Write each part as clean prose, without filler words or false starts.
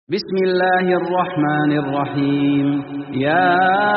بسم الله الرحمن الرحيم. يا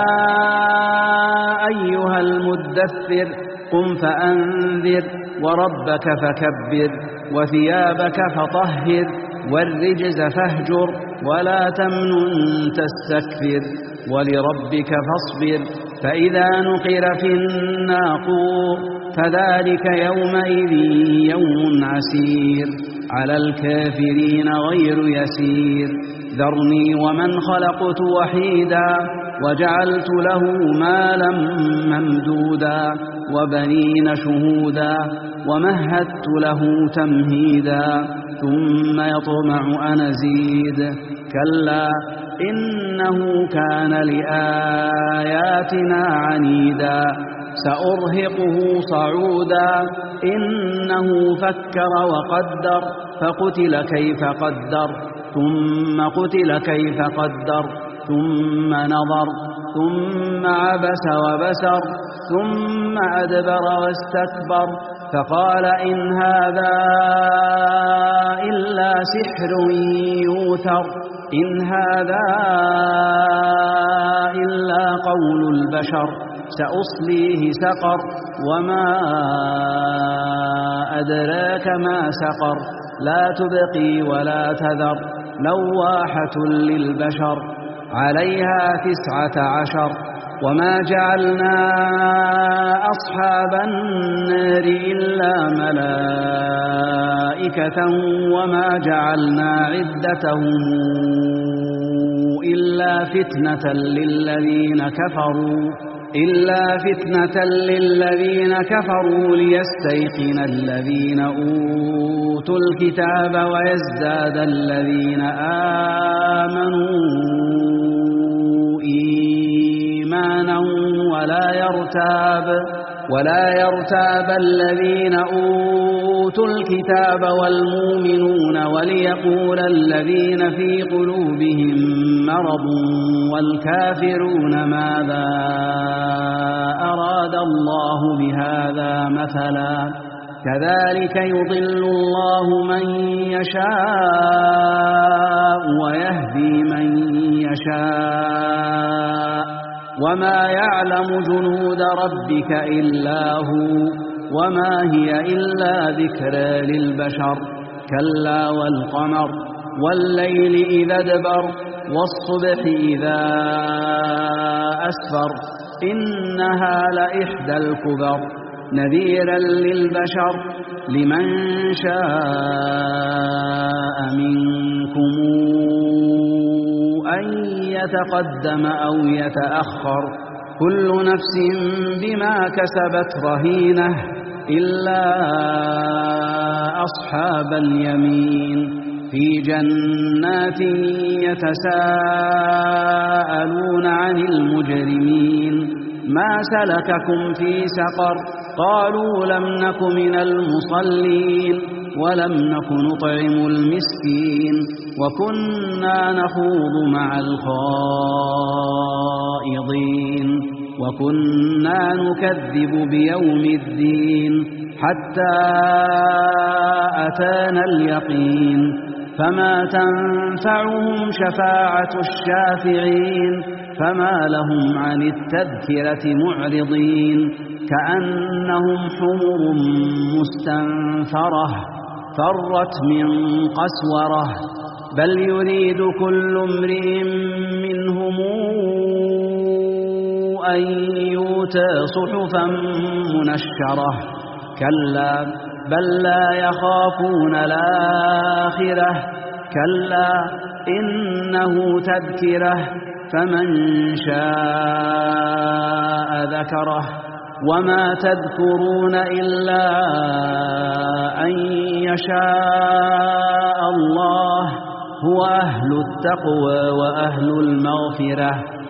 أيها المدثر قم فأنذر وربك فكبر وثيابك فطهر والرجز فاهجر ولا تمنن تستكثر ولربك فاصبر فإذا نقر في الناقور فذلك يومئذ يوم عسير على الكافرين غير يسير. ذرني ومن خلقت وحيدا وجعلت له مالا ممدودا وبنين شهودا ومهدت له تمهيدا ثم يطمع أن أزيد كلا إنه كان لآياتنا عنيدا سأرهقه صعودا إنه فكر وقدر فقتل كيف قدر ثم قتل كيف قدر ثم نظر ثم عبس وبسر ثم أدبر واستكبر فقال إن هذا إلا سحر يؤثر إن هذا إلا قول البشر سأصليه سقر وما أدراك ما سقر لا تبقي ولا تذر لواحة للبشر عليها 19 وما جعلنا أصحاب النار إلا ملائكة وما جعلنا عدتهم إلا فتنة للذين كفروا ليستيقن الذين أوتوا الكتاب ويزداد الذين آمنوا إيمانا ولا يرتاب الذين أوتوا الكتاب والمؤمنون وليقول الذين في قلوبهم مرض والكافرون ماذا أراد الله بهذا مثلا كذلك يضل الله من يشاء ويهدي من يشاء وما يعلم جنود ربك إلا هو وما هي إلا ذكرى للبشر كلا والقمر والليل إذا ادبر والصبح إذا أسفر إنها لإحدى الكبر نذيرا للبشر لمن شاء منكم أن يتقدم أو يتأخر كل نفس بما كسبت رهينة إلا أصحاب اليمين في جنات يتساءلون عن المجرمين ما سلككم في سقر قالوا لم نك من المصلين ولم نك نطعم المسكين وكنا نخوض مع الخائضين وكنا نكذب بيوم الدين حتى أتانا اليقين فما تنفعهم شفاعة الشافعين فما لهم عن التذكرة معرضين كأنهم حمر مستنفرة فرت من قسورة بل يريد كل امرئ منهم أن يؤتى صحفا منشرة كلا بل لا يخافون الآخرة كلا إنه تذكرة فمن شاء ذكره وما تذكرون إلا أن يشاء الله هو أهل التقوى وأهل المغفرة